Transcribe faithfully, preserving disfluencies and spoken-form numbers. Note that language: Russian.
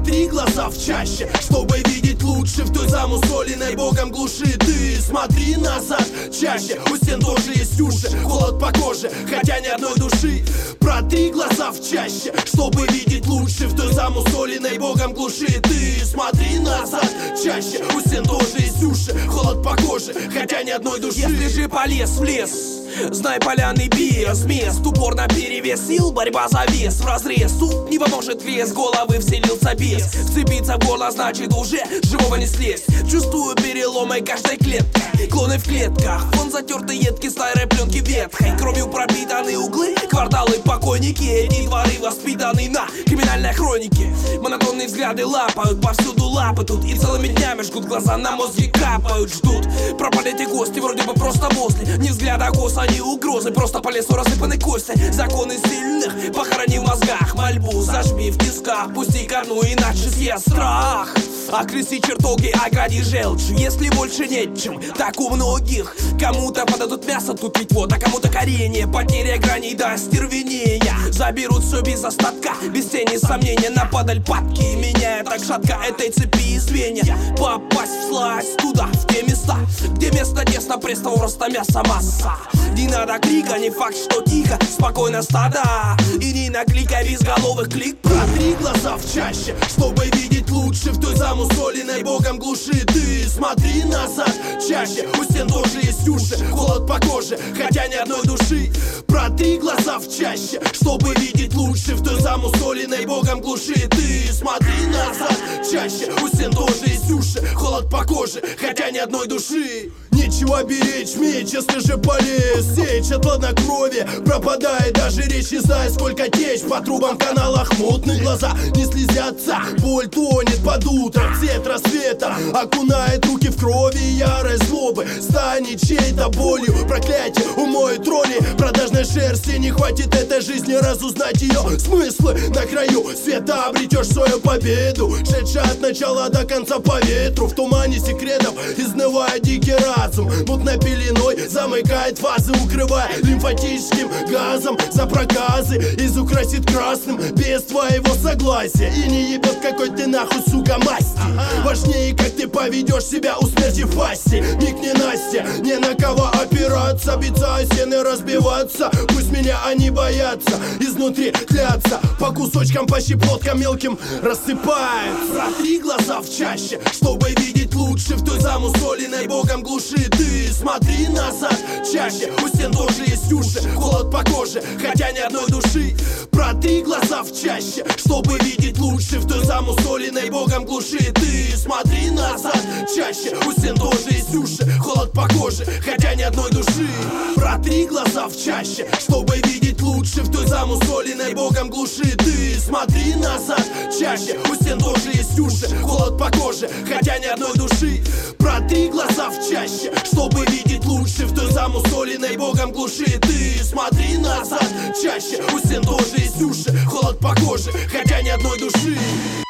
Протри глаза в чаще, чтобы видеть лучше в той замусоленной Богом глуши. Ты смотри назад чаще, у стен тоже есть уши, холод по коже, хотя ни одной души. Протри глаза в чаще, чтобы видеть лучше в той замусоленной Богом глуши. Ты смотри назад чаще, у стен тоже есть уши, холод по коже, хотя ни одной души. Если же полез в лес, знай поляный без мест, упор на перевес сил, борьба за вес в разрез. Тут не поможет вес, головы вселился бес. Вцепиться в горло значит уже живого не слезть. Чувствую переломы каждой клеткой, клоны в клетках, фон затертый едкий старой пленки ветхой. Кровью пропитаны углы, кварталы покойники, эти дворы воспитаны на криминальной хронике. Монотонные взгляды лапают, повсюду лапы тут, и целыми днями жгут глаза, на мозги капают, ждут. Пропали эти гости, вроде бы просто возле, не взгляда коса, ни угрозы, просто по лесу рассыпаны кости. Законы сильных похорони в мозгах, мольбу зажми в тисках, пусти ко дну, иначе съест страх. Окреси чертоги, огради желчь, если больше нет чем, так у многих. Кому-то подадут мясо, тут ведь вот, а кому-то коренье, потеря граней до остервенения. Заберут все без остатка, без тени сомнения, на падаль падки, меняя так шатко этой цепи и звенья. Попасть вслазь туда, в те места, где место тесно, пресного роста мяса масса. Не надо крика, не факт, что тихо, спокойно стада, и не накликай безголовых клик. Протри глаза в чаще, чтобы видеть лучше в той замусоленной Богом глуши. Ты смотри назад чаще, у стен тоже есть уши, холод по коже, хотя ни одной души. Протри глаза в чаще, чтобы видеть лучше в той замусоленной Богом глуши. Ты смотри назад чаще, у стен тоже есть уши, холод по коже, хотя ни одной души. Нечего беречь меч, если же полез сечь от хладнокровия, пропадает даже речь, не знаю, сколько течь по трубам, каналах мутных, глаза не слезятся, боль тонет под утро, цвет рассвета окунает руки в крови, ярость злобы станет чьей-то болью, проклятие умоет роли продажной шерсти, не хватит этой жизни разузнать ее смыслы. На краю света обретешь свою победу, шедшая от начала до конца по ветру, в тумане секретов изнывает дикий разум. Мутной пеленой замыкает фазы, укрывая лимфатическим газом за проказы. Изукрасит красным без твоего согласия, и не ебет какой ты нахуй, сука, масти. Важнее, как ты поведешь себя у смерти в пасти. Миг ненастья, не на кого опираться, биться о стены, разбиваться. Пусть меня они боятся, изнутри тлятся, по кусочкам, по щепоткам мелким рассыпаются. Протри глаза в чаще, чтобы видеть лучше в той замусоленной Богом глуши. Ты смотри назад чаще, у стен тоже есть уши, холод по коже, хотя ни одной души. Протри глаза в чаще, чтобы видеть лучше в той замусоленной Богом глуши. Ты смотри назад чаще, у стен тоже есть уши, холод по коже, хотя ни одной души. Протри глаза в чаще, чтобы видеть лучше в той замусоленной Богом глуши. Ты смотри назад чаще, у стен тоже есть уши, холод по коже, хотя ни одной души. Протри глаза в чаще, чтобы видеть лучше в той замусоленной Богом глуши. Ты смотри назад чаще, у стен тоже есть уши, холод по коже, хотя ни одной души.